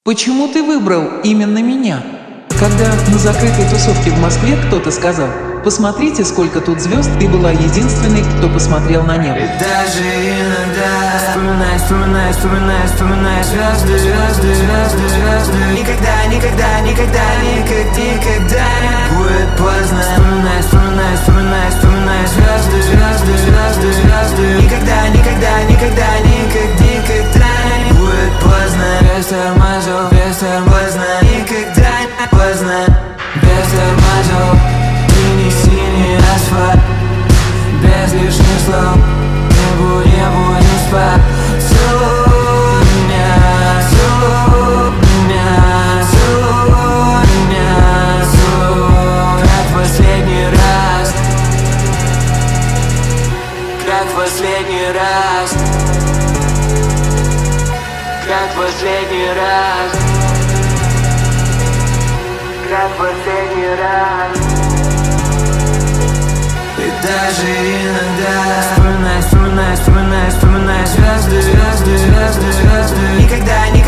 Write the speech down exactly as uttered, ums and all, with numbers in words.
Почему ты выбрал именно меня? Когда на закрытой тусовке в Москве кто-то сказал: посмотрите, сколько тут звезд, ты была единственной, кто посмотрел на небо. И даже иногда вспоминай, вспоминай, вспоминай, вспоминай звезды, звезды, звезды, звезды. Никогда, никогда, никогда, никогда, никогда не будет поздно. Вспоминай, вспоминай, вспоминай, вспоминай звезды, звезды, звезды, звезды. Никогда, никогда, никогда, никогда, никогда не будет поздно. Без тормозов, без тормозов, никогда не поздно. Без тормозов, ты не синий асфальт. Без лишних слов, небу, небу не спать. Целуй меня, целуй меня, целуй меня, целуй. Как последний раз, как последний раз, как последний раз, как последний раз. И даже иногда вспоминай, вспоминай, вспоминай, вспоминай звезды, звезды, звезды, звезды. Никогда не